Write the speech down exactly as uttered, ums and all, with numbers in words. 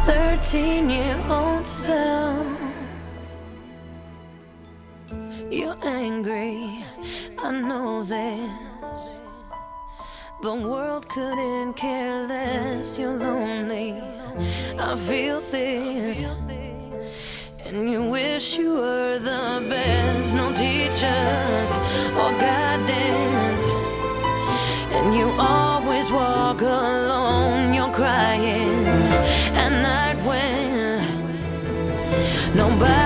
thirteen-year-old self. You're angry, I know this. The world couldn't care less. You're lonely, I feel this. And you wish you were the best. No teachers or guidance, and you always walk alone. You're crying at night when nobody